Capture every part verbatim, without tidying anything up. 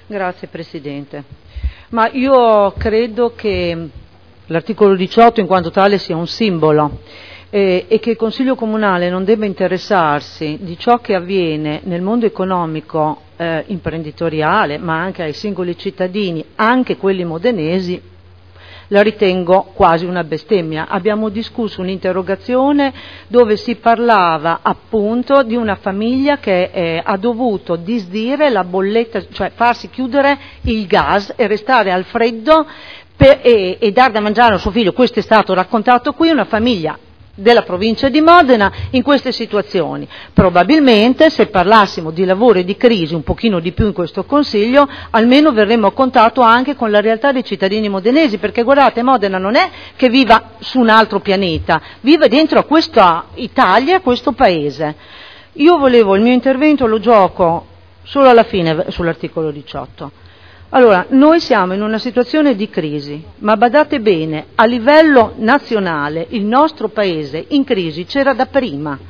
Grazie Presidente. Ma io credo che l'articolo diciotto in quanto tale sia un simbolo eh, e che il Consiglio Comunale non debba interessarsi di ciò che avviene nel mondo economico eh, imprenditoriale, ma anche ai singoli cittadini, anche quelli modenesi, la ritengo quasi una bestemmia. Abbiamo discusso un'interrogazione dove si parlava appunto di una famiglia che eh, ha dovuto disdire la bolletta, cioè farsi chiudere il gas e restare al freddo per, e, e dar da mangiare a suo figlio. Questo è stato raccontato qui, una famiglia della provincia di Modena in queste situazioni. Probabilmente se parlassimo di lavoro e di crisi un pochino di più in questo Consiglio, almeno verremo a contatto anche con la realtà dei cittadini modenesi, perché guardate, Modena non è che viva su un altro pianeta, vive dentro a questa Italia, a questo paese. Io volevo, il mio intervento lo gioco solo alla fine sull'articolo diciotto. Allora, noi siamo in una situazione di crisi, ma badate bene, a livello nazionale il nostro paese in crisi c'era da prima,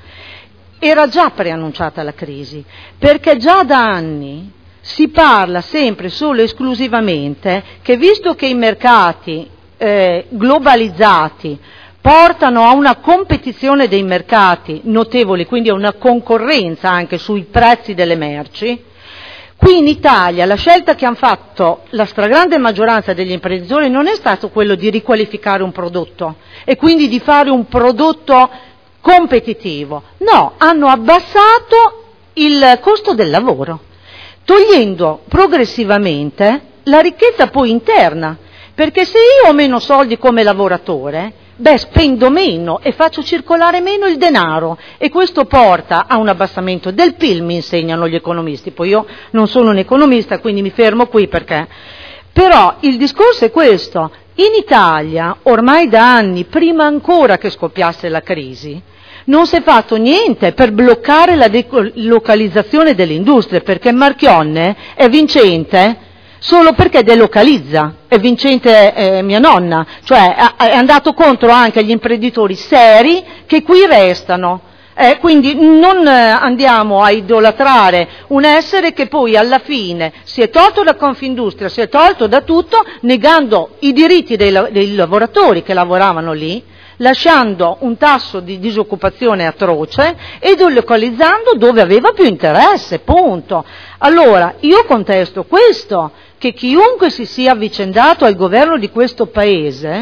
era già preannunciata la crisi, perché già da anni si parla sempre solo e esclusivamente che visto che i mercati eh, globalizzati portano a una competizione dei mercati notevoli, quindi a una concorrenza anche sui prezzi delle merci, qui in Italia la scelta che hanno fatto la stragrande maggioranza degli imprenditori non è stato quello di riqualificare un prodotto e quindi di fare un prodotto competitivo, no, hanno abbassato il costo del lavoro, togliendo progressivamente la ricchezza poi interna, perché se io ho meno soldi come lavoratore, beh, spendo meno e faccio circolare meno il denaro e questo porta a un abbassamento del P I L, mi insegnano gli economisti, poi io non sono un economista quindi mi fermo qui perché, però il discorso è questo, in Italia ormai da anni, prima ancora che scoppiasse la crisi, non si è fatto niente per bloccare la delocalizzazione delle industrie, perché Marchionne è vincente solo perché delocalizza, è vincente eh, mia nonna, cioè è andato contro anche gli imprenditori seri che qui restano, eh, quindi non eh, andiamo a idolatrare un essere che poi alla fine si è tolto da Confindustria, si è tolto da tutto, negando i diritti dei, dei lavoratori che lavoravano lì, lasciando un tasso di disoccupazione atroce e delocalizzando dove aveva più interesse, punto. Allora, io contesto questo, che chiunque si sia avvicendato al governo di questo Paese,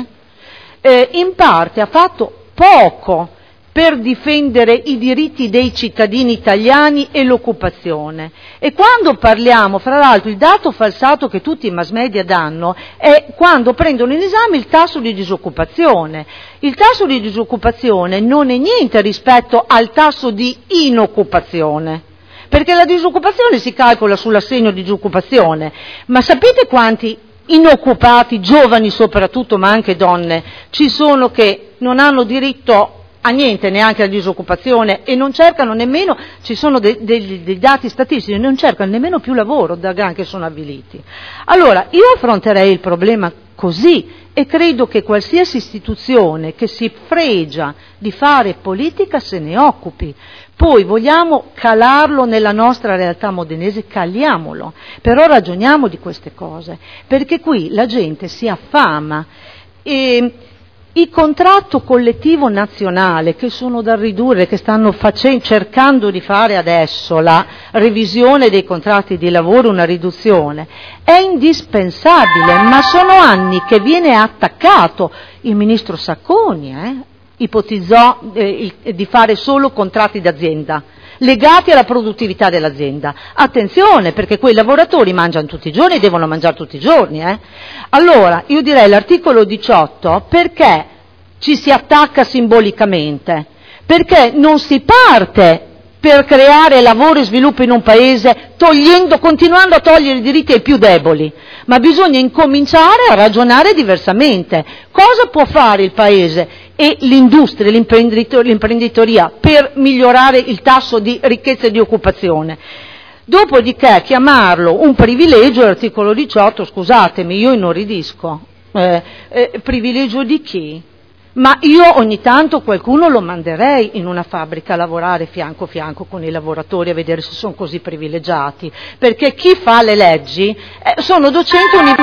eh, in parte ha fatto poco per difendere i diritti dei cittadini italiani e l'occupazione. E quando parliamo, fra l'altro, il dato falsato che tutti i mass media danno è quando prendono in esame il tasso di disoccupazione. Il tasso di disoccupazione non è niente rispetto al tasso di inoccupazione, perché la disoccupazione si calcola sull'assegno di disoccupazione, ma sapete quanti inoccupati, giovani soprattutto, ma anche donne, ci sono che non hanno diritto a niente, neanche alla disoccupazione, e non cercano nemmeno, ci sono dei, dei, dei dati statistici, non cercano nemmeno più lavoro da gran che sono avviliti. Allora, io affronterei il problema così e credo che qualsiasi istituzione che si fregia di fare politica se ne occupi. Poi vogliamo calarlo nella nostra realtà modenese, caliamolo, però ragioniamo di queste cose, perché qui la gente si affama e il contratto collettivo nazionale, che sono da ridurre, che stanno facendo, cercando di fare adesso la revisione dei contratti di lavoro, una riduzione, è indispensabile, ma sono anni che viene attaccato. Il ministro Sacconi eh, ipotizzò eh, il, di fare solo contratti d'azienda legati alla produttività dell'azienda. Attenzione, perché quei lavoratori mangiano tutti i giorni, devono mangiare tutti i giorni. Eh? Allora, io direi l'articolo diciotto, perché ci si attacca simbolicamente? Perché non si parte per creare lavoro e sviluppo in un paese togliendo, continuando a togliere i diritti ai più deboli, ma bisogna incominciare a ragionare diversamente. Cosa può fare il paese e l'industria, l'imprenditoria per migliorare il tasso di ricchezza e di occupazione? Dopodiché chiamarlo un privilegio, l'articolo diciotto, scusatemi, io inorridisco, eh, eh, privilegio di chi? Ma io ogni tanto qualcuno lo manderei in una fabbrica a lavorare fianco a fianco con i lavoratori a vedere se sono così privilegiati, perché chi fa le leggi eh, sono docenti universitari